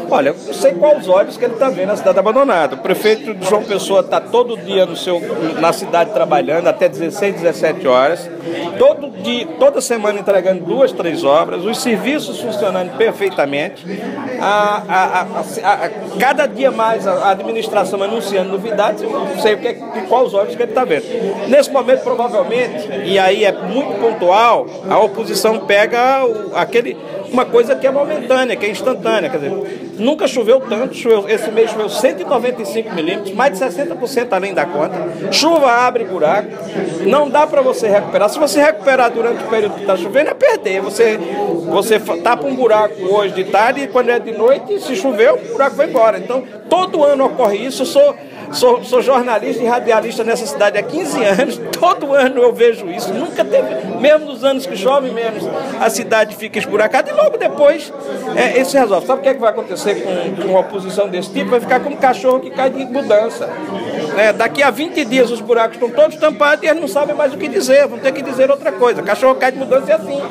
Olha, eu não sei quais olhos que ele está vendo a cidade abandonada. O prefeito de João Pessoa está todo dia na cidade trabalhando, até 16, 17 horas. Todo dia, toda semana entregando 2, 3 obras, os serviços funcionando perfeitamente. Cada dia mais a administração anunciando novidades, eu não sei quais olhos que ele está vendo. Nesse momento, provavelmente, e aí é muito pontual, a oposição pega uma coisa que é momentânea, que é instantânea. Quer dizer, nunca choveu tanto, esse mês choveu 195 milímetros, mais de 60% além da conta. Chuva abre buraco, não dá para você recuperar. Se você recuperar durante o período que está chovendo, é perder. Você tapa um buraco hoje de tarde e quando é de noite, se chover, o buraco vai embora. Então, todo ano ocorre isso. Eu sou jornalista e radialista nessa cidade há 15 anos, todo ano eu vejo isso, nunca teve, mesmo nos anos que chove menos, a cidade fica esburacada e logo depois isso se resolve. Sabe o que vai acontecer com uma oposição desse tipo? Vai ficar como um cachorro que cai de mudança. Daqui a 20 dias os buracos estão todos tampados e eles não sabem mais o que dizer, vão ter que dizer outra coisa. Cachorro cai de mudança é assim.